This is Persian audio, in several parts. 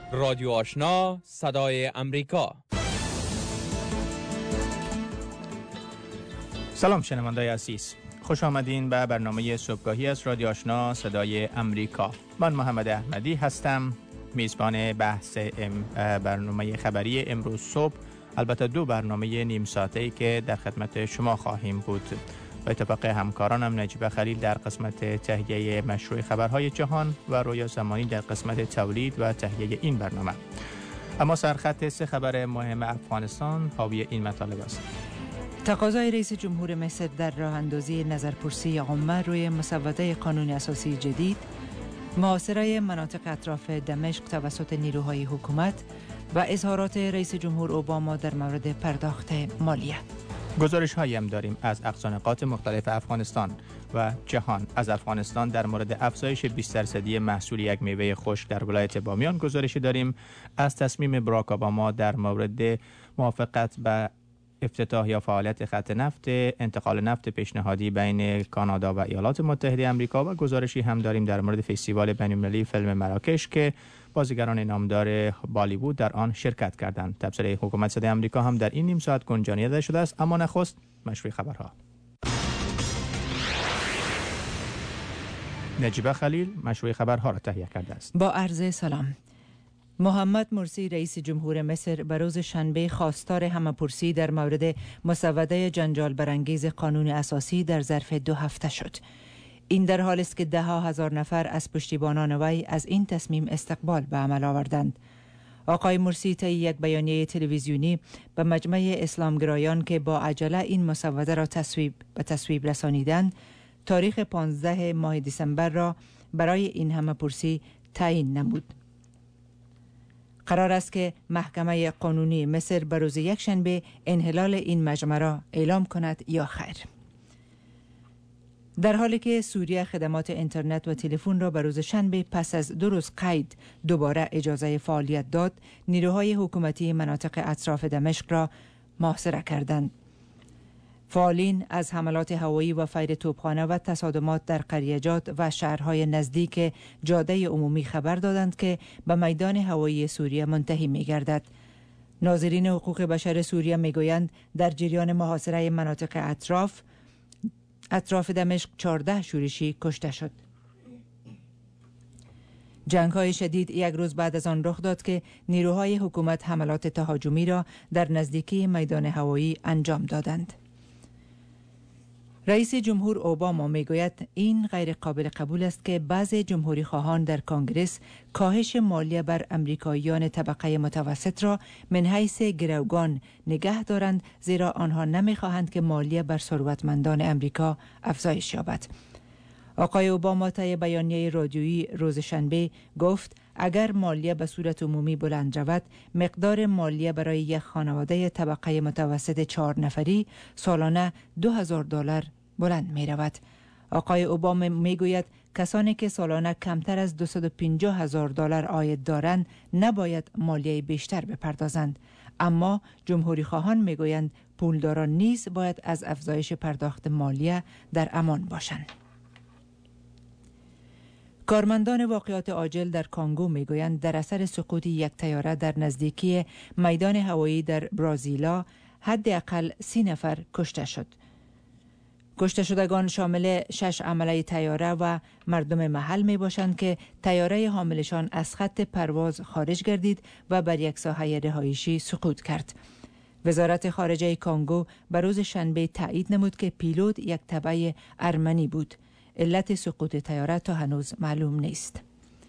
رادیو آشنا صدای امریکا. سلام شنوندگان عزیز، خوش آمدین به برنامه صبحگاهی از رادیو آشنا صدای امریکا. من محمد احمدی هستم، میزبان بحث برنامه خبری امروز صبح. البته دو برنامه نیم ساعته‌ای که در خدمت شما خواهیم بود. به اتفاق همکارانم نجیب خلیل در قسمت تهیه مشروع خبرهای جهان و رویا زمانی در قسمت تولید و تهیه این برنامه. اما سرخط سه خبر مهم افغانستان حاوی این مطالب است. تقاضای رئیس جمهور مصر در راه اندازی نظرپرسی عامه روی مسوده قانون اساسی جدید، محاصره مناطق اطراف دمشق توسط نیروهای حکومت و اظهارات رئیس جمهور اوباما در مورد پرداخت مالیه. گزارش هایی هم داریم از اقصانقاط مختلف افغانستان و جهان. از افغانستان در مورد افزایش 20% محصول یک میوه خشک در ولایت بامیان گزارشی داریم. از تصمیم باراک اوباما در مورد موافقت به افتتاح یا فعالیت خط نفت انتقال نفت پیشنهادی بین کانادا و ایالات متحده آمریکا و گزارشی هم داریم در مورد فستیوال بین‌المللی فیلم مراکش که بازیگران نامدار بالیوود در آن شرکت کردند. تبصره حکومت صدای آمریکا هم در این نیم ساعت گنجانی داده شده است. اما نخست مشروع خبرها. نجیب خلیل مشروع خبرها را تهیه کرده است. با عرض سلام. محمد مرسی رئیس جمهور مصر به روز شنبه خواستار همه‌پرسی در مورد مسوده جنجال برانگیز قانون اساسی در ظرف 2 هفته شد. این در حالی است که ده ها هزار نفر از پشتیبانان وی از این تصمیم استقبال به عمل آوردند. آقای مرسی طی یک بیانیه تلویزیونی به مجمع اسلامگرایان که با عجله این مسوده را تصویب رسانیدند، تاریخ 15 ماه دسامبر را برای این همه‌پرسی تعیین نمود. قرار است که محکمه قانونی مصر به روز یکشنبه انحلال این مجمع را اعلام کند یا خیر. در حالی که سوریه خدمات اینترنت و تلفن را به روز شنبه پس از 2 روز قید دوباره اجازه فعالیت داد، نیروهای حکومتی مناطق اطراف دمشق را محاصره کردند. فعالین از حملات هوایی و فیر توپخانه و تصادمات در قریجات و شهرهای نزدیک جاده عمومی خبر دادند که به میدان هوایی سوریه منتهی می گردد. ناظرین حقوق بشر سوریه می گویند در جریان محاصره مناطق اطراف دمشق 14 شورشی کشته شد. جنگ‌های شدید یک روز بعد از آن رخ داد که نیروهای حکومت حملات تهاجمی را در نزدیکی میدان هوایی انجام دادند. رئیس جمهور اوباما میگوید این غیر قابل قبول است که بعضی جمهوری خواهان در کنگره کاهش مالیه بر امریکاییان طبقه متوسط را من حیث گروگان نگه دارند، زیرا آنها نمیخواهند که مالیه بر ثروتمندان امریکا افزایش یابد. آقای اوباما طی بیانیه رادیویی روز شنبه گفت اگر مالیه به صورت عمومی بلند رود، مقدار مالیه برای یک خانواده طبقه متوسط 4 نفری سالانه $2,000 بلند می رود. آقای اوباما می گوید کسانی که سالانه کمتر از $250,000 عاید دارند نباید مالیه بیشتر بپردازند، اما جمهوری خواهان می گویند پولداران نیز باید از افزایش پرداخت مالیه در امان باشند. کارمندان واقعات عاجل در کانگو میگویند در اثر سقوط یک طیاره در نزدیکی میدان هوایی در برازیلا حداقل 30 نفر کشته شد. کشته شدگان شامل 6 عمله طیاره و مردم محل می باشند که طیاره حاملشان از خط پرواز خارج گردید و بر یک ساحه رهایشی سقوط کرد. وزارت خارجه کانگو به روز شنبه تایید نمود که پیلوت یک تبع ارمنی بود. علت سقوط طیاره تا هنوز معلوم نیست.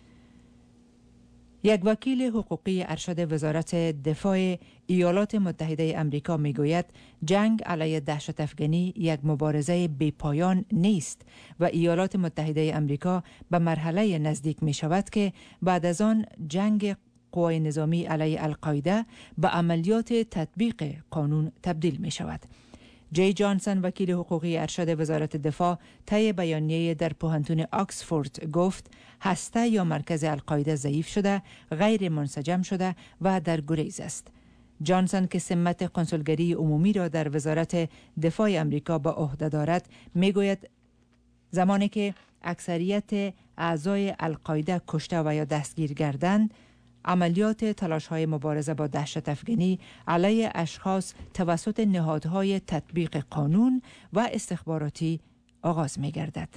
یک وکیل حقوقی ارشد وزارت دفاع ایالات متحده آمریکا میگوید جنگ علیه دهشت افغانی یک مبارزه بی پایان نیست و ایالات متحده آمریکا به مرحله نزدیک می شود که بعد از آن جنگ قوای نظامی علیه القاعده به عملیات تطبیق قانون تبدیل می شود. جی جانسون وکیل حقوقی ارشد وزارت دفاع طی بیانیه در پوهنتون آکسفورد گفت هسته یا مرکز القاعده ضعیف شده، غیر منسجم شده و در گریز است. جانسون که سمت کنسولگری عمومی را در وزارت دفاع آمریکا به عهده دارد میگوید زمانی که اکثریت اعضای القاعده کشته و یا دستگیر گردند، عملیات تلاش‌های مبارزه با دهشت افغانی علیه اشخاص توسط نهادهای تطبیق قانون و استخباراتی آغاز می‌گردد.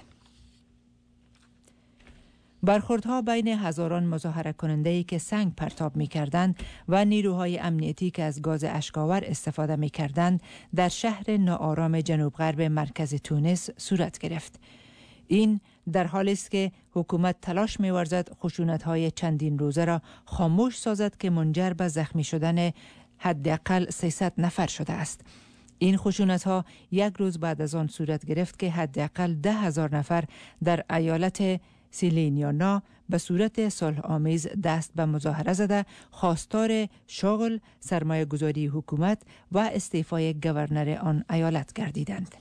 برخوردها بین هزاران مظاهره کننده‌ای که سنگ پرتاب می‌کردند و نیروهای امنیتی که از گاز اشک‌آور استفاده می‌کردند در شهر ناآرام جنوب غرب مرکز تونس صورت گرفت. این در حالی است که حکومت تلاش می‌ورزد خشونت‌های چندین روزه را خاموش سازد که منجر به زخمی شدن حداقل 300 نفر شده است. این خشونت‌ها یک روز بعد از آن صورت گرفت که حداقل 10,000 نفر در ایالت سیلینیانا به صورت صلح آمیز دست به مظاهره زده خواستار شغل، سرمایه گذاری حکومت و استعفای گورنر آن ایالت گردیدند.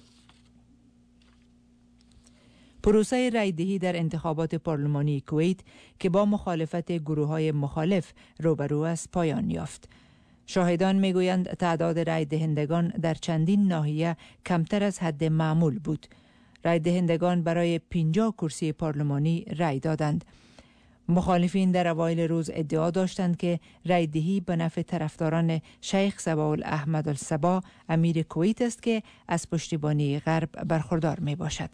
پروسه رایدهی در انتخابات پارلمانی کویت که با مخالفت گروه‌های مخالف روبرو است پایان یافت. شاهدان میگویند تعداد رای دهندگان در چندین ناحیه کمتر از حد معمول بود. رای دهندگان برای 50 کرسی پارلمانی رای دادند. مخالفین در اوایل روز ادعا داشتند که رای دهی به نفع طرفداران شیخ صباح الاحمد الصباح امیر کویت است که از پشتیبانی غرب برخوردار می باشد.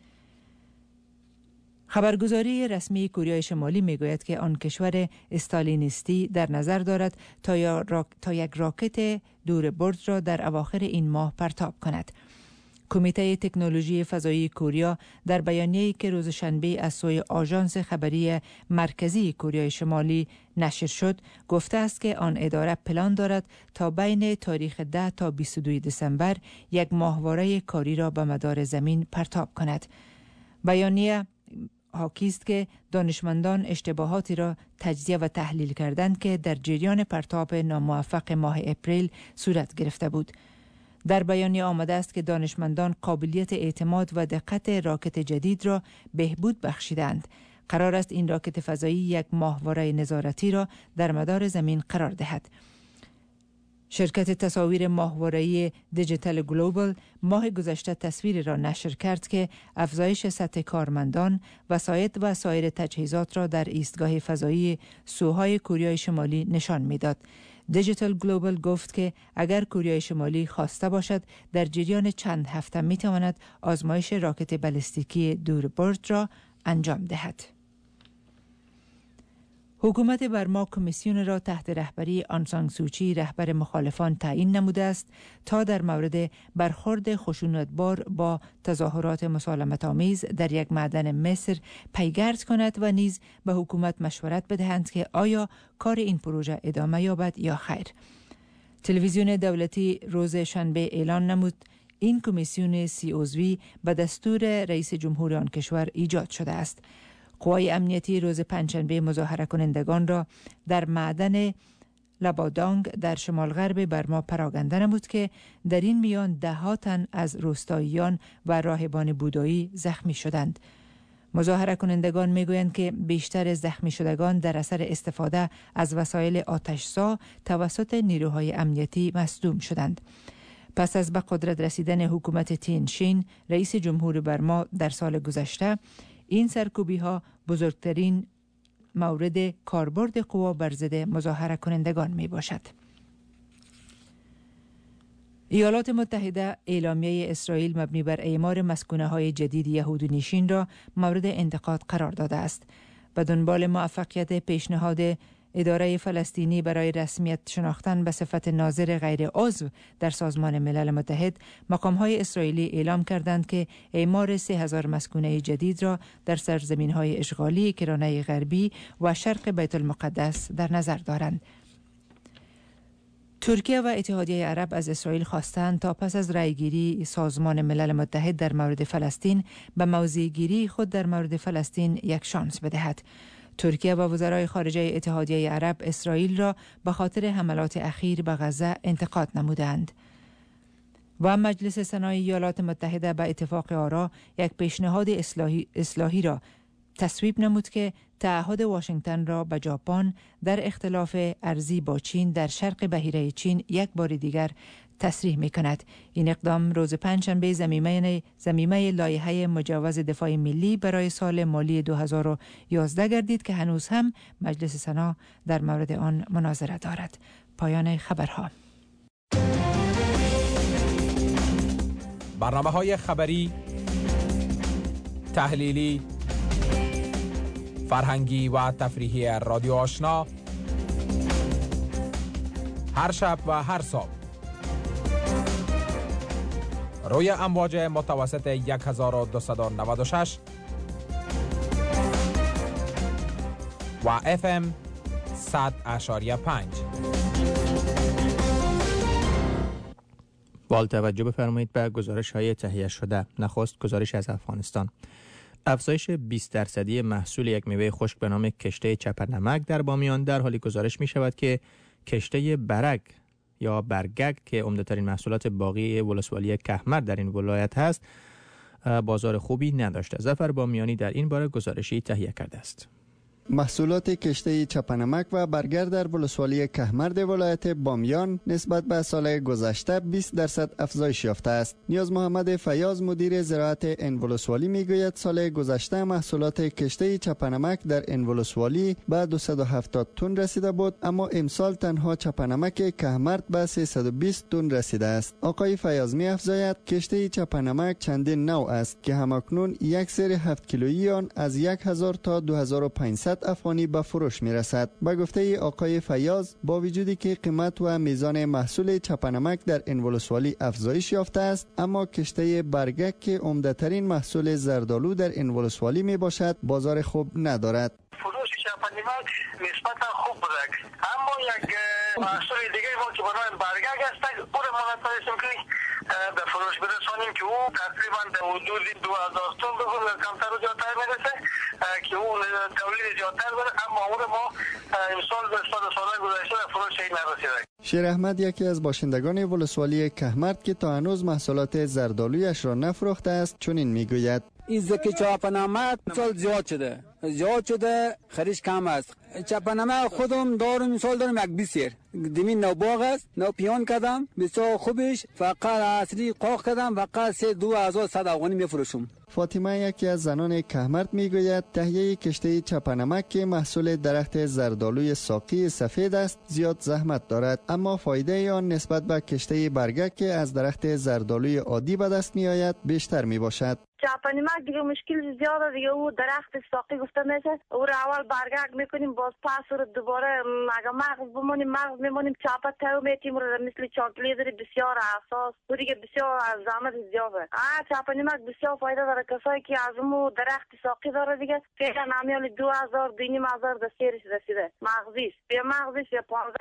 خبرگزاری رسمی کره شمالی میگوید که آن کشور استالینیستی در نظر دارد تا یک راکت دور برد را در اواخر این ماه پرتاب کند. کمیته تکنولوژی فضایی کره در بیانیه‌ای که روز شنبه از سوی آژانس خبری مرکزی کره شمالی نشر شد گفته است که آن اداره پلان دارد تا بین تاریخ 10 تا 22 دسامبر یک ماهواره کاری را به مدار زمین پرتاب کند. بیانیه حاکی است که دانشمندان اشتباهاتی را تجزیه و تحلیل کردند که در جریان پرتاب ناموفق ماه اپریل صورت گرفته بود. در بیانیه آمده است که دانشمندان قابلیت اعتماد و دقت راکت جدید را بهبود بخشیدند. قرار است این راکت فضایی یک ماهواره نظارتی را در مدار زمین قرار دهد. شرکت تصاویر ماهواره‌ای دیجیتال گلوبال ماه گذشته تصویری را نشر کرد که افزایش سطح کارمندان، وسایط و سایر تجهیزات را در ایستگاه فضایی سوهای کره شمالی نشان می‌داد. دیجیتال گلوبال گفت که اگر کره شمالی خواسته باشد در جریان چند هفته می‌تواند آزمایش راکت بالستیکی دوربرد را انجام دهد. حکومت برما کمیسیون را تحت رهبری آن سان سوچی رهبر مخالفان تعیین نموده است تا در مورد برخورد خشونتبار با تظاهرات مسالمت‌آمیز در یک معدن مصر پیگرد کند و نیز به حکومت مشورت بدهند که آیا کار این پروژه ادامه یابد یا خیر. تلویزیون دولتی روز شنبه اعلان نمود این کمیسیون 30 عضوی به دستور رئیس جمهور آن کشور ایجاد شده است. قوای امنیتی روز پنجشنبه مظاهره کنندگان را در معدن لبادانگ در شمال غرب برما پراگنده نمود که در این میان 10 تن از روستاییان و راهبان بودایی زخمی شدند. مظاهره کنندگان میگویند که بیشتر زخمی شدگان در اثر استفاده از وسایل آتش‌زا توسط نیروهای امنیتی مصدوم شدند. پس از به قدرت رسیدن حکومت تین شین رئیس جمهور برما در سال گذشته، این سرکوبی ها بزرگترین مورد کاربرد قوا بر ضد مظاهره کنندگان می باشد. ایالات متحده اعلامیه اسرائیل مبنی بر اعمار مسکونه های جدید یهودونشین را مورد انتقاد قرار داده است. به دنبال موفقیت پیشنهاد اداره فلسطینی برای رسمیت شناختن به صفت ناظر غیر عضو در سازمان ملل متحد، مقام‌های اسرائیلی اعلام کردند که اعمار 3000 مسکونه جدید را در سرزمین‌های اشغالی کرانه غربی و شرق بیت المقدس در نظر دارند. ترکیه و اتحادیه عرب از اسرائیل خواستند تا پس از رأیگیری سازمان ملل متحد در مورد فلسطین به موضع‌گیری خود در مورد فلسطین یک شانس بدهد. ترکیه و وزرای خارجه اتحادیه عرب اسرائیل را به خاطر حملات اخیر به غزه انتقاد نمودند. و مجلس سنای ایالات متحده به اتفاق آرا یک پیشنهاد اصلاحی را تصویب نمود که تعهد واشنگتن را به ژاپن در اختلاف ارضی با چین در شرق بحیره چین یک بار دیگر تصریح می کند. این اقدام روز پنجشنبه ضمیمه لایحه مجوز دفاع ملی برای سال مالی 2011 گردید که هنوز هم مجلس سنا در مورد آن مناظره دارد. پایان خبرها. برنامه‌های خبری، تحلیلی، فرهنگی و تفریحی رادیو آشنا هر شب و هر صبح روی امواج متوسط 1296 و FM 100.5. با توجه بفرمایید به گزارش‌های تهیه شده. نخست گزارش از افغانستان. افزایش 20% محصول یک میوه خشک به نام کشته چپرنمک در بامیان در حالی گزارش می شود که کشته برگ یا برگگ که عمده‌ترین محصولات باغی ولسوالی کهمر در این ولایت هست بازار خوبی نداشته. ظفر بامیانی در این باره گزارشی تهیه کرده است. محصولات کشته چپنمک و برگر در ولسوالی کهمرد ولایت بامیان نسبت به سال گذشته 20% افزایش یافته است. نیاز محمد فیاض مدیر زراعت این ولسوالی میگوید سال گذشته محصولات کشته چپنمک در این ولسوالی به 270 تن رسیده بود، اما امسال تنها چپنمک کهمرد به 320 تن رسیده است. آقای فیاض می افزاید کشته چپنمک چندین نوع است که همکنون یک سری 7 کیلویی آن از 1000 تا 2500 افغانی به فروش می رسد. به گفته آقای فیاض با وجودی که قیمت و میزان محصول چپنمک در این ولسوالی افزایش یافته است، اما کشته برگک که عمده‌ترین محصول زردآلو در این ولسوالی می باشد بازار خوب ندارد. فروش چپنمک نسبت خوب بوده، اما یک محصول دیگه ما که به نام برگک است او را ما نتوانستیم که به فروش برسانیم که او تقریبا در حدود 2000 تن به کمتر و زیادتر میرسه که اون تولید زیادتر داره، اما او را ما امسال به سال گذشته به فروش نرسیده. شیر احمد یکی از باشندگان ولسوالی کهمرد که تا هنوز محصولات زردآلویش را نفروخته است چنین میگوید: این زکی چپنمک سال زیاد شده خریش کم است. چپنمک خودم دارم سال دارم یک 20 سیر دمین نو باغ است، نو پیان کردم بسیار خوبش، فقط اصلی قاق کردم فقط 2100 افغانی میفروشم. فاطمه یکی از زنان کهمرد میگوید تهیه کشته چپنمک که محصول درخت زردآلوی ساقی سفید است زیاد زحمت دارد، اما فایده آن نسبت به کشته برگک که از درخت زردآلوی عادی به دست می آید بیشتر می باشد. چپنمک دیگه مشکل زیاده دیگه، او درخت ساقی گفته میشه، او را اول برگک میکنیم باز پس رو دوباره اگه مغز بمونیم مغز میمونیم چاپت تاو میتیم رو مثل چاکلی داری بسیار حساس و دیگه بسیار زحمت زیاده. چپنمک بسیار فایده داره. کسایی که از اون درخت ساقی داره دیگه فعلا نمیال 2000 2500 دستیرش رسیده. مغزیش به مغزش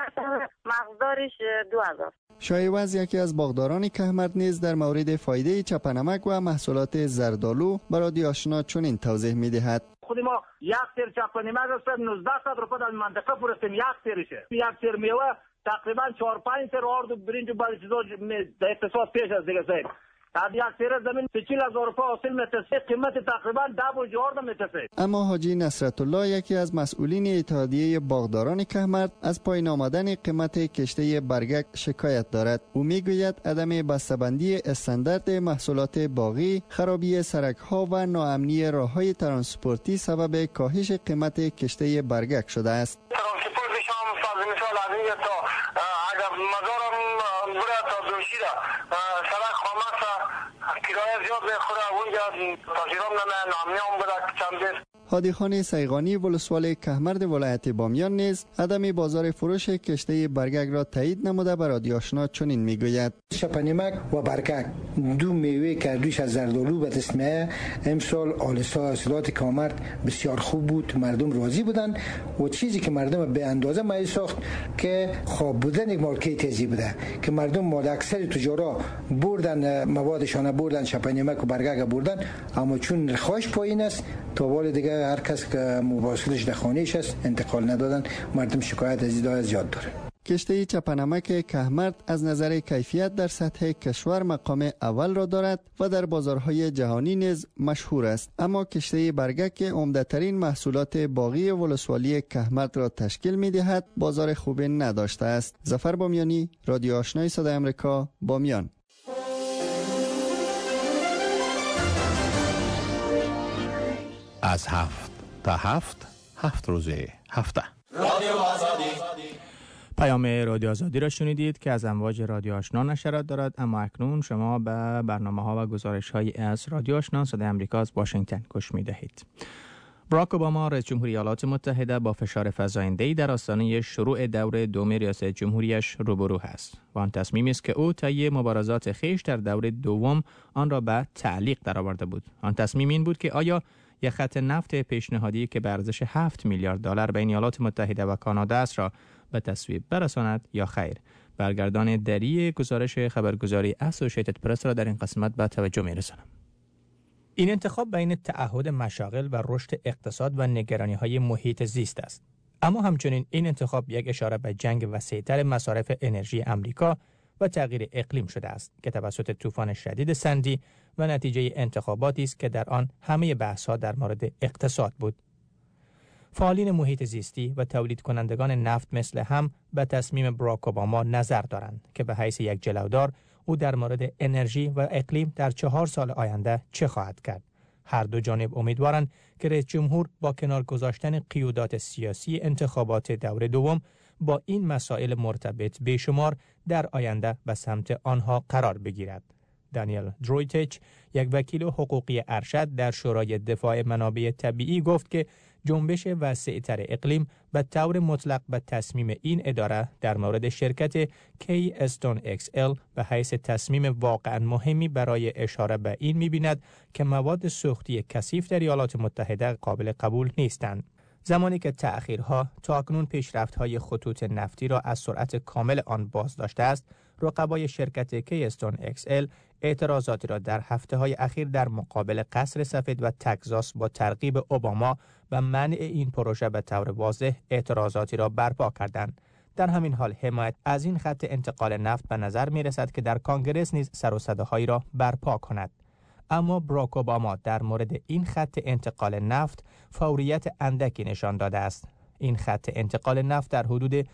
15 مغزدارش 2000. شایوز یکی از باغداران کهمرد نیز در مورد فایده چپنمک و محصولات زردآلو برای رادیو آشنا چنین توضیح می‌دهد. خود ما یک سیر چپنمک است 1900 روپیه در منطقه فرستیم، یک سیرشه. یک سیر میوه تقریبا 4-5 سیر آرد برنج و بعضی چیزا در اقتصاد پیش از دیگه سیر. از یک سیر زمین 40,000 روپیه حاصل میشه، قیمت تقریبا 10 میشه. اما حاجی نصرت الله یکی از مسئولین اتحادیه باغداران کهمرد از پایین آمدن قیمت کشته برگک شکایت دارد. او میگوید عدم بسته‌بندی استاندارد محصولات باغی، خرابی سرک‌ها و ناامنی راه‌های ترانسپورتی سبب کاهش قیمت کشته برگک شده است. ترانسپورت شام مثال از اینجا تا اگر مزارم بره تا دوشیده سرک خامه کرایه زیاد بخوره، اونجا تاجرام نامنی هم بره چند. هادی خان سیغانی ولسوالی کهمرد ولایت بامیان نیز عدم بازار فروش کشته برگک را تایید نموده به رادیو آشنا چنین میگوید: چپنمک و برگک دو میوه که دویش از زردآلو به دست میآید، امسال حاصلات کهمرد بسیار خوب بود، مردم راضی بودند و چیزی که مردم به اندازه مایل ساخت که خواب بودن یک مارکت تیزی بوده که مردم مال اکثر تجارا بردن موادشان، بردن چپنمک و برگک بردن، اما چون خواهش پایین است تا وال دیگه هر کس که مواصلش در خانه‌اش است انتقال ندادن. مردم شکایت از این زیاد داره. کشتی چپنمک کهمرد از نظر کیفیت در سطح کشور مقام اول را دارد و در بازارهای جهانی نیز مشهور است. اما کشتی برگک که عمده‌ترین محصولات باغی ولسوالی کهمرد را تشکیل می‌دهد، بازار خوبی نداشته است. ظفر بامیانی، رادیو آشنای صدای آمریکا، بامیان. از 7 تا 7 روز هفته. رادیو آزادی. پیام رادیو آزادی را شنیدید که از امواج رادیو آشنا نشرات دارد، اما اکنون شما به برنامه‌ها و گزارش‌های از رادیو آشنا صدای آمریکا از واشنگتن گوش می‌دهید. باراک اوباما رئیس جمهوری ایالات متحده با فشار فزاینده‌ای در آستانه شروع دور دوم ریاست جمهوریش روبرو است و آن تصمیمی است که او طی مبارزات خویش در دور دوم آن را به تعلیق درآورده بود. آن تصمیم این بود که آیا یک خط نفت پیشنهادی که به ارزش 7 میلیارد دلار بین ایالات متحده و کانادا است را به تصویب برساند یا خیر. برگردان دری گزارش خبرگزاری اسوسییتد پرس را در این قسمت به توجه می‌رسانم. این انتخاب بین تعهد مشاغل و رشد اقتصاد و نگرانی‌های محیط زیست است. اما همچنین این انتخاب یک اشاره به جنگ وسیع‌تر مصارف انرژی امریکا و تغییر اقلیم شده است که توسط طوفان شدید سندی و نتیجه انتخاباتی است که در آن همه بحث‌ها در مورد اقتصاد بود. فعالین محیط زیستی و تولید کنندگان نفت مثل هم به تصمیم باراک اوباما نظر دارند که به حیث یک جلودار او در مورد انرژی و اقلیم در 4 سال آینده چه خواهد کرد. هر دو جانب امیدوارند که رئیس جمهور با کنار گذاشتن قیودات سیاسی انتخابات دور دوم با این مسائل مرتبط بیشمار در آینده به سمت آنها قرار بگیرد. دانیل درویتچ، یک وکیل حقوقی ارشد در شورای دفاع منابع طبیعی، گفت که جنبش وسیع‌تر اقلیم به طور مطلق به تصمیم این اداره در مورد شرکت Keystone XL به حیث تصمیم واقعا مهمی برای اشاره به این می‌بیند که مواد سوختی کثیف در ایالات متحده قابل قبول نیستند. زمانی که تأخیرها تا اکنون پیشرفت‌های خطوط نفتی را از سرعت کامل آن باز داشته است، رقبای شرکت کیستون XL اعتراضاتی را در هفته‌های اخیر در مقابل قصر سفید و تگزاس با ترغیب اوباما و منع این پروژه به طور واضح اعتراضاتی را برپا کردند. در همین حال حمایت از این خط انتقال نفت به نظر می‌رسد که در کانگرس نیز سر و صداهایی را برپا کند. اما باراک اوباما در مورد این خط انتقال نفت فوریت اندکی نشان داده است. این خط انتقال نفت در حدود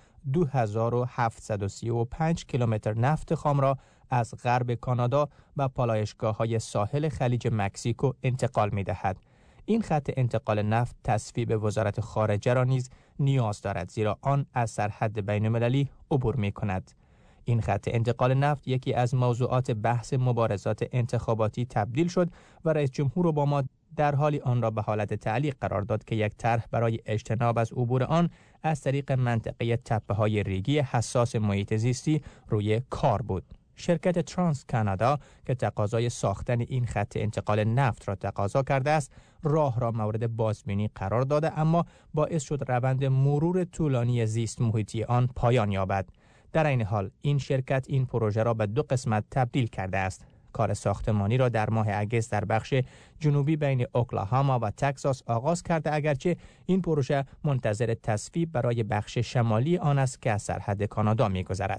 2735 کیلومتر نفت خام را از غرب کانادا و پالایشگاه‌های ساحل خلیج مکزیکو انتقال می‌دهد. این خط انتقال نفت تصویب وزارت خارجه را نیز نیاز دارد، زیرا آن از سرحد بین‌المللی عبور می‌کند. این خط انتقال نفت یکی از موضوعات بحث مبارزات انتخاباتی تبدیل شد و رئیس جمهور اوباما در حالی آن را به حالت تعلیق قرار داد که یک طرح برای اجتناب از عبور آن از طریق منطقه تپه‌های ریگی حساس محیط زیستی روی کار بود. شرکت ترانس کانادا که تقاضای ساختن این خط انتقال نفت را تقاضا کرده است، راه را مورد بازبینی قرار داده، اما باعث شد روند مرور طولانی زیست محیطی آن پایان یابد. در این حال این شرکت این پروژه را به 2 قسمت تبدیل کرده است. کار ساختمانی را در ماه اگست در بخش جنوبی بین اوکلاهاما و تگزاس آغاز کرده، اگرچه این پروژه منتظر تصویب برای بخش شمالی آن است که از سرحد کانادا می‌گذرد.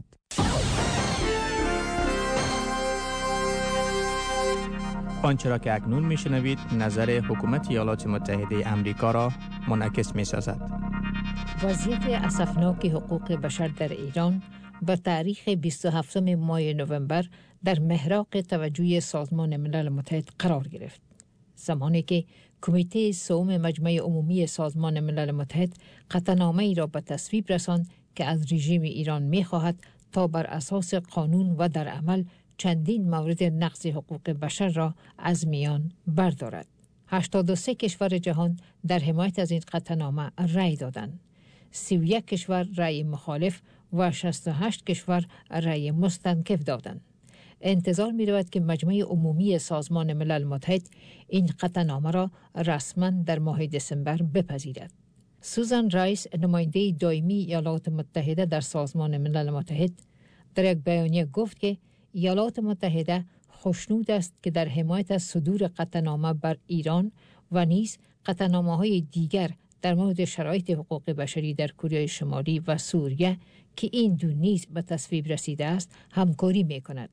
آنچه را که اکنون میشنوید نظر حکومت ایالات متحده امریکا را منعکس می‌سازد. وضعیت اسفناک حقوق بشر در ایران به تاریخ 27 ماه نوامبر در محراق توجه سازمان ملل متحد قرار گرفت، زمانی که کمیته سوم مجمع عمومی سازمان ملل متحد قطعنامه‌ای را به تصویب رساند که از رژیم ایران می‌خواهد تا بر اساس قانون و در عمل چندین مورد نقض حقوق بشر را از میان بردارد. 83 کشور جهان در حمایت از این قطعنامه رأی دادند. 31 کشور رأی مخالف و 68 کشور رأی مستنکف دادند. انتظار می رود که مجمع عمومی سازمان ملل متحد این قطعنامه را رسما در ماه دسامبر بپذیرد. سوزان رایس، نماینده دائمی ایالات متحده در سازمان ملل متحد، در یک بیانیه گفت که ایالات متحده خوشنود است که در حمایت از صدور قطعنامه بر ایران و نیز قطعنامه‌های دیگر در مورد شرایط حقوق بشری در کره شمالی و سوریه که این دو نیز به تصویب رسیده است همکاری می‌کند.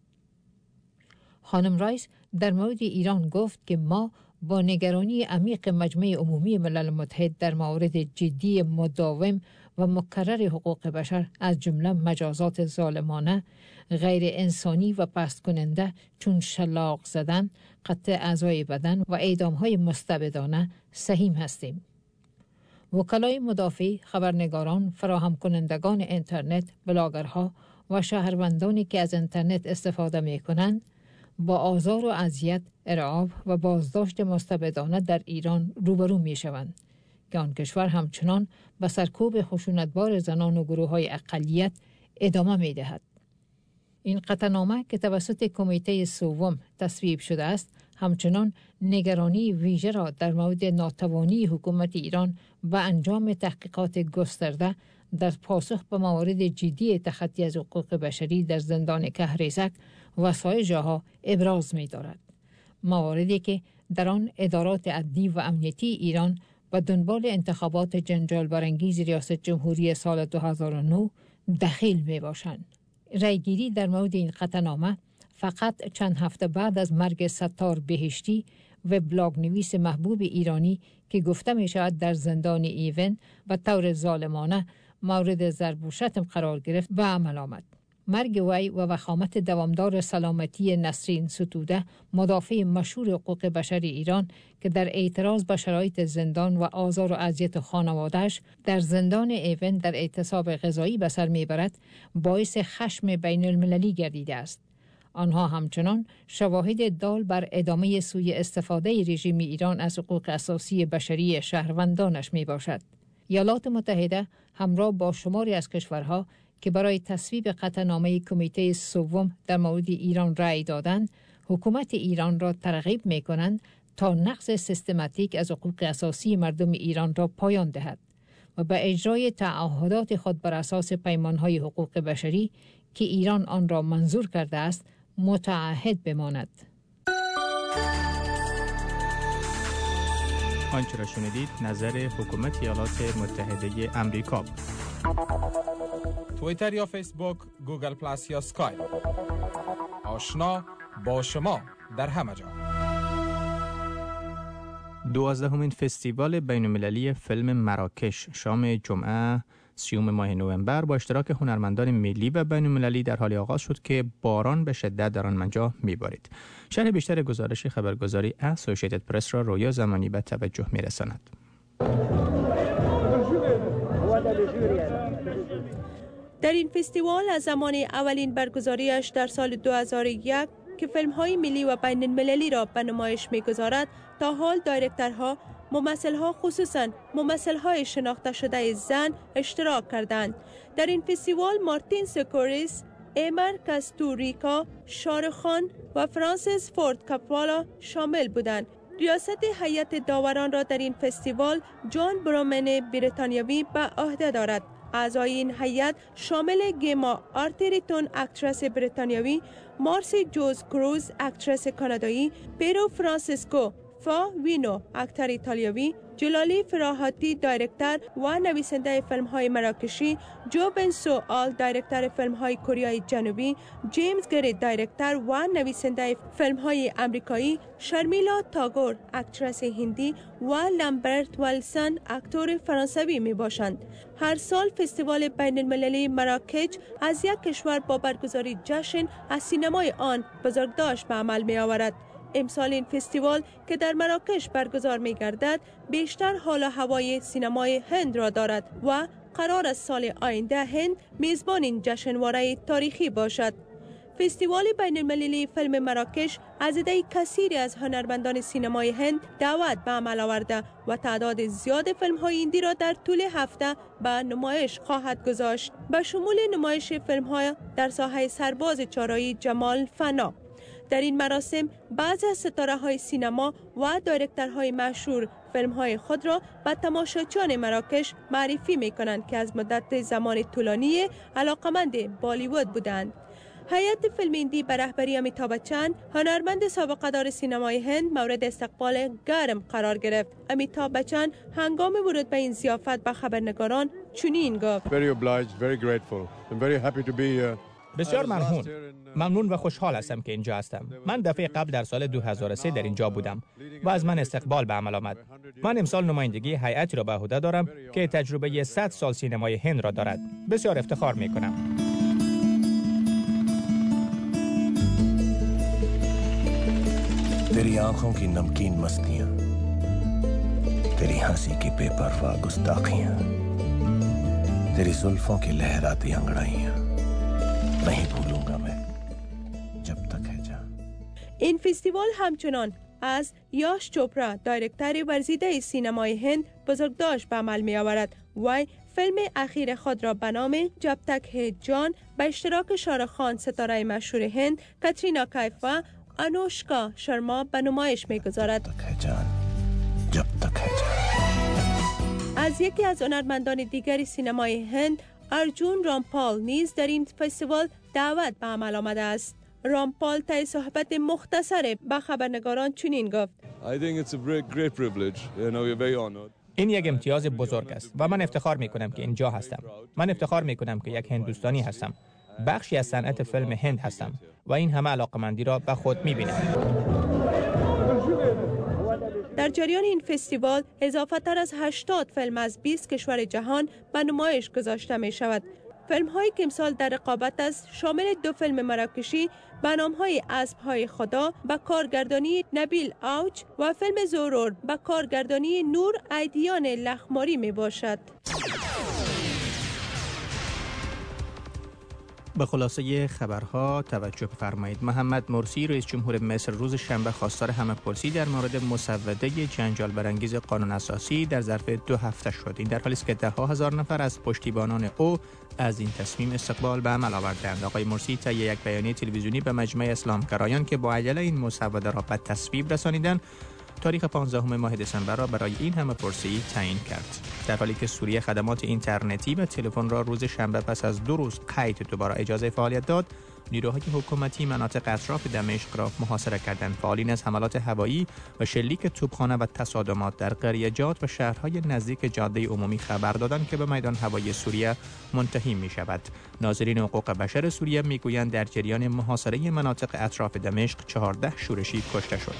خانم رایس در مورد ایران گفت که ما با نگرانی عمیق مجمع عمومی ملل متحد در موارد جدی مداوم و مکرر حقوق بشر از جمله مجازات ظالمانه، غیر انسانی و پست کننده چون شلاق زدن، قطع اعضای بدن و اعدام‌های مستبدانه سهیم هستیم. وکلای مدافع، خبرنگاران، فراهم کنندگان اینترنت، بلاگرها و شهروندانی که از اینترنت استفاده می‌کنند با آزار و اذیت، ارعاب و بازداشت مستبدانه در ایران روبرو می‌شوند که آن کشور همچنان به سرکوب خشونتبار زنان و گروه‌های اقلیت ادامه می‌دهد. این قطعنامه که توسط کمیته سوم تصویب شده است، همچنان نگرانی ویژه را در مورد ناتوانی حکومت ایران و انجام تحقیقات گسترده در پاسخ به موارد جدی تخطی از حقوق بشری در زندان کهریزک و سایر جاها ابراز می دارد. مواردی که در آن ادارات عدلی و امنیتی ایران و دنبال انتخابات جنجال برانگیز ریاست جمهوری سال 2009 دخیل می باشند. رایگیری در مورد این قطعنامه فقط چند هفته بعد از مرگ ستار بهشتی و بلاگ نویس محبوب ایرانی که گفته می شود در زندان ایون و طور ظالمانه مورد ضرب و شتم قرار گرفت و عمل آمد. مرگ وی و وخامت دوامدار سلامتی نسرین ستوده، مدافع مشهور حقوق بشر ایران که در اعتراض به شرایط زندان و آزار و اذیت خانواده‌اش در زندان ایون در اعتصاب غذایی به سر میبرد، باعث خشم بین المللی گردیده است. آنها همچنان شواهد دال بر ادامه سوء استفاده رژیم ایران از حقوق اساسی بشری شهروندانش می باشد. ایالات متحده همراه با شماری از کشورها که برای تصویب قطعنامه کمیته سوم در مورد ایران رأی دادند، حکومت ایران را ترغیب می کنند تا نقض سیستماتیک از حقوق اساسی مردم ایران را پایان دهد و به اجرای تعهدات خود بر اساس پیمانهای حقوق بشری که ایران آن را منظور کرده است متعهد بماند. آنچه را شنیدید نظر حکومت ایالات متحده امریکا. توییتر یا فیسبوک، گوگل پلاس یا اسکایپ. آشنا با شما در همه جا. 12مین فستیوال بین‌المللی فیلم مراکش شام جمعه 30 ماه نوامبر با اشتراک هنرمندان ملی و بین‌المللی در حال آغاز شد که باران به شدت در آن منجا می‌بارید. شرح بیشتر گزارش خبرگزاری اسوسییتد پرس را رویا زمانی به توجه می‌رساند. در این فستیوال از زمان اولین برگزاریش در سال 2001 که فیلم‌های ملی و بین‌المللی را به نمایش می‌گذارد، تا حال دایرکتورها، ممثل‌ها خصوصاً ممثل‌های شناخته شده زن اشتراک کردند. در این فستیوال مارتین سکوریس، ایمر کاستوریکا، شارخان و فرانسیس فورد کاپوالا شامل بودند. ریاست هیئت داوران را در این فستیوال جان برومن بریتانیایی به عهده دارد. اعضای این هیئت شامل گما آرتریتون اکترس بریتانیایی، مارسی جوز کروز اکترس کانادایی، پیرو فرانسیسکو فا وینو اکتر ایتالیایی، جلالی فراحاتی دایرکتر و نویسنده فیلم های مراکشی، جو بنسو آل دایرکتر فیلم های کره جنوبی، جیمز گری دایرکتر و نویسنده فیلم های امریکایی، شرمیلا تاگور اکترس هندی و لامبرت ویلسون اکتور فرانسوی می باشند. هر سال فستیوال بین المللی مراکش از یک کشور با برگزاری جشن از سینمای آن بزرگداشت به عمل می آورد. امسال این فستیوال که در مراکش برگزار می گردد بیشتر حال و هوای سینمای هند را دارد و قرار است سال آینده هند میزبان این جشنواره تاریخی باشد. فستیوال بین المللی فیلم مراکش از عده کثیری از هنرمندان سینمای هند دعوت به عمل آورده و تعداد زیاد فیلم های هندی را در طول هفته به نمایش خواهد گذاشت، به شمول نمایش فیلم های در ساحه سرباز چارایی جمال فنا. در این مراسم بعضی از ستاره های سینما و دایرکتورهای مشهور فیلم های خود را به تماشاچیان مراکش معرفی می کنند که از مدت زمان طولانی علاقمند بالیوود بودند. هیئت فیلم هندی به رهبری امیتابh بچن، هنرمند سابقه‌دار سینمای هند، مورد استقبال گرم قرار گرفت. امیتابh بچن هنگام ورود به این ضیافت به خبرنگاران چنین گفت: بسیار ممنون و خوشحال هستم که اینجا هستم. من دفعه قبل در سال 2003 در اینجا بودم و از من استقبال به عمل آمد. من امسال نمایندگی هیئتی را به عهده دارم که تجربه 100 سال سینمای هند را دارد. بسیار افتخار می کنم. तेरी आंखों की नमकीन मस्तियां, तेरी हंसी की बेपरवाह गुस्ताखियां, तेरी जुल्फों की लहराती अंगड़ाइयां नहीं भूलूंगा मैं जब तक है जान. این فستیوال همچنان از یاش چوپرا، دایرکتور ورزیده سینمای هند، بزرگداشت به عمل می آورد. وی فیلم اخیر خود را به نام جب تک ہے جان به اشتراک شاهرخ خان، ستاره مشهور هند، کاترینا کیف و انوشکا شرما به نمایش می‌گذارد. از یکی از هنرمندان دیگری سینمای هند، ارجون رامپال نیز در این فستیوال دعوت به عمل آمده است. رامپال طی صحبت مختصر به خبرنگاران چنین گفت: این یک امتیاز بزرگ است و من افتخار می‌کنم که اینجا هستم. من افتخار می‌کنم که یک هندوستانی هستم. بخشی از صنعت فیلم هند هستم و این همه علاقمندی را به خود می‌بینم. در جریان این فستیوال اضافه تر از 80 فیلم از 20 کشور جهان به نمایش گذاشته می شود. فیلم هایی که امسال در رقابت است شامل 2 فیلم مراکشی به نام های اسب های خدا به کارگردانی نبیل اوج و فیلم زورور به کارگردانی نور ایدیان لخماری می باشد. به خلاصه خبرها توجه فرمایید. محمد مرسی رئیس جمهور مصر روز شنبه خواستار همه‌پرسی در مورد مسوده جنجال برانگیز قانون اساسی در ظرف 2 هفته شد. این در حالی است که ده‌ها هزار نفر از پشتیبانان او از این تصمیم استقبال به عمل آوردند. آقای مرسی طی یک بیانیه تلویزیونی به مجمع اسلامگرایان که با عجله این مسوده را به تصویب رسانیدند، تاریخ 15 ماه دسامبر را برای این همه‌پرسی تعیین کرد. در حالی که سوریه خدمات اینترنتی و تلفن را روز شنبه پس از 2 روز قید دوباره اجازه فعالیت داد، نیروهای حکومتی مناطق اطراف دمشق را محاصره کردند. فعالین از حملات هوایی و شلیک توپخانه و تصادمات در قریه‌جات و شهرهای نزدیک جاده عمومی خبر دادند که به میدان هوایی سوریه منتهی می شود. ناظرین حقوق بشر سوریه میگویند در جریان محاصره مناطق اطراف دمشق 14 شورشی کشته شد.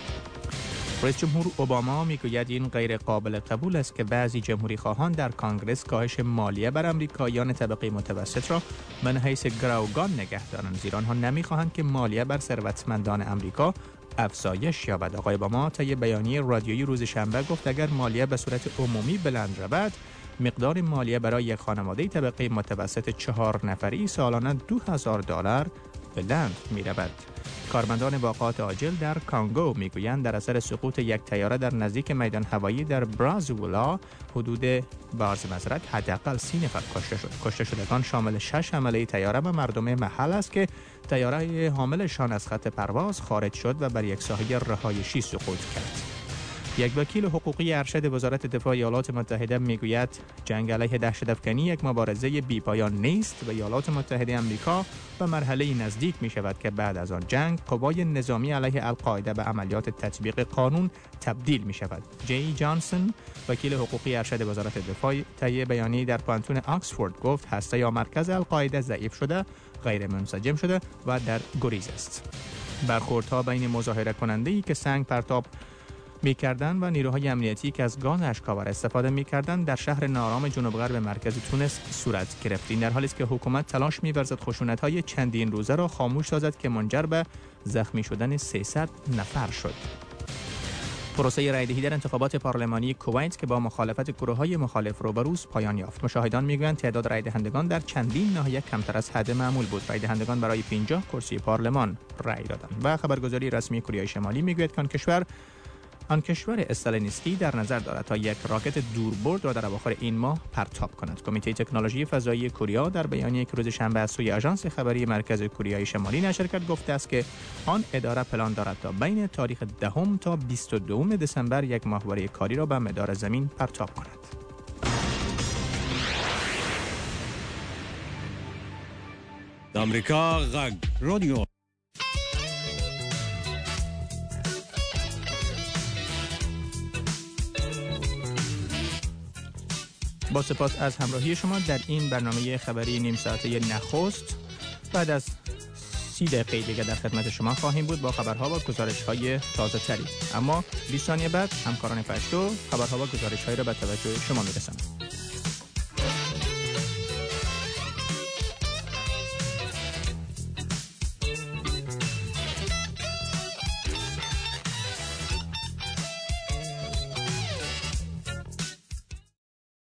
رئیس جمهور اوباما میگوید این غیر قابل قبول است که بعضی جمهوری خواهان در کانگرس کاهش مالیه بر امریکاییان طبقه متوسط را به حیث گروگان نگه دارند، زیرا آنها نمیخواهند که مالیه بر ثروتمندان امریکا افزایش یابد. آقای اوباما طی بیانیه رادیویی روز شنبه گفت اگر مالیه به صورت عمومی بلند رود، مقدار مالیه برای یک خانواده طبقه متوسط 4 نفری سالانه $2,000 بلند می‌رود. کارمندان باغات عاجل در کانگو میگویند در اثر سقوط یک طیاره در نزدیک میدان هوایی در برازولا حدود بارزمزرک حداقل 30 نفر کشته شدگان شامل 6 حمله طیاره و مردم محل است که طیاره حاملشان از خط پرواز خارج شد و بر یک ساحه رهایشی سقوط کرد. یک وکیل حقوقی ارشد وزارت دفاع ایالات متحده میگوید جنگ علیه دهشت‌افکنی یک مبارزه بی‌پایان نیست و ایالات متحده آمریکا به مرحله نزدیک می شود که بعد از آن جنگ قوای نظامی علیه القاعده به عملیات تطبیق قانون تبدیل می شود. جی جانسون وکیل حقوقی ارشد وزارت دفاع طی بیانیه‌ای در پانتون آکسفورد گفت هسته یا مرکز القاعده ضعیف شده، غیر منسجم شده و در گریز است. برخوردها بین مظاهره کننده‌ای که سنگ پرتاب می‌کردند و نیروهای امنیتی که از گاز اشک‌آور استفاده می‌کردند در شهر نارام جنوب غرب مرکز تونس صورت گرفت. این در حالی است که حکومت تلاش می‌ورزد خشونت‌های چندین روزه را خاموش سازد که منجر به زخمی شدن 300 نفر شد. پروسه رایدهی در انتخابات پارلمانی کویت که با مخالفت گروه‌های مخالف روبروست پایان یافت. مشاهدان می‌گویند تعداد رای دهندگان در چندین ناحیه کمتر از حد معمول بود. رای دهندگان برای 50 کرسی پارلمان رای دادند. و خبرگزاری رسمی کره شمالی می‌گوید که آن کشور استالینسکی در نظر دارد تا یک راکت دوربرد را در اواخر این ماه پرتاب کند. کمیته تکنولوژی فضایی کره در بیانیه‌ای که روز شنبه از سوی آژانس خبری مرکز کره شمالی نشر کرد گفته است که آن اداره پلان دارد تا بین تاریخ 10 تا 22 دسامبر یک ماهواره کاری را به مدار زمین پرتاب کند. د امریکا غږ رادیو. با سپاس از همراهی شما در این برنامه خبری نیم ساعته نخست. بعد از 30 دقیقه دیگه در خدمت شما خواهیم بود با خبرها و گزارش‌های تازه تری. اما 20 ثانیه بعد همکاران پشتو خبرها و گزارش‌هایی را به توجه شما می‌رسانند.